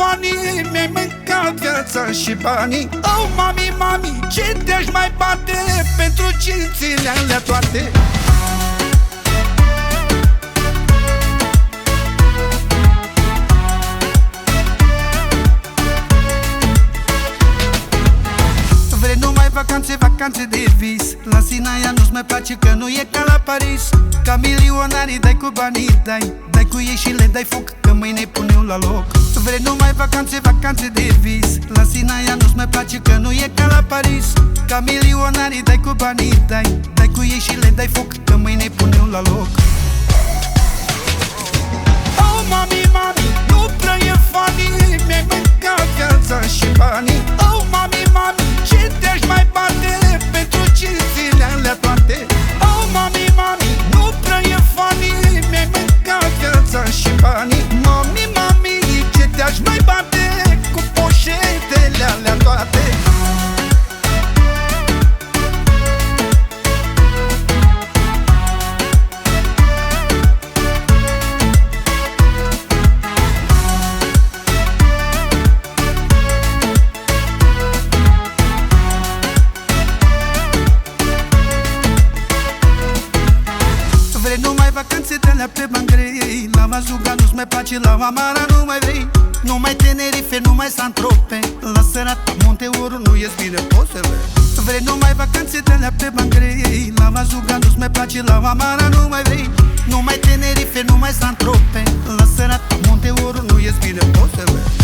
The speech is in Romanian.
funny, mi-ai mâncat viața și banii. Oh, mami, mami, ce te-aș mai bate pentru cințile alea toate? Vrei numai vacanțe, vacanțe de vis. La Sinaia nu-ți mai place că nu e ca la Paris. Ca milionarii dai cu banii, dai cu ei și le dai foc, că mâine pun eu la loc. Vrei numai vacanțe, vacanțe de vis. La Sinaia nu-ți mai place că nu e ca la Paris. Ca milionarii dai cu banii, dai cu ei și le dai foc, că mâine pun eu la loc. Oh, mami, mami, nu prea e funny, mi-ai mâncat viața și banii. Oh, mami, mami, ce te-aș mai bate pentru cințile alea toate? Oh, mami, mami, nu prea e funny, mi-ai mâncat viața și banii. Mami, mami, ce te-aș mai bate cu poșetele alea toate? Vrei numai vacanțe de-alea pe Bangrei. La Mazuga nu-ți mai place, la Amara nu mai vrei. Numai Tenerife, numai Saint-Tropez. La Sărata, Monte Oro, nu ies bine pozele. Vrei numai vacanțe de-alea pe Bangrei. La Mazuga nu-ți mai place, la Amara nu mai vrei. Numai Tenerife, numai Saint-Tropez. La Sărata, Monte Oro, nu ies bine pozele.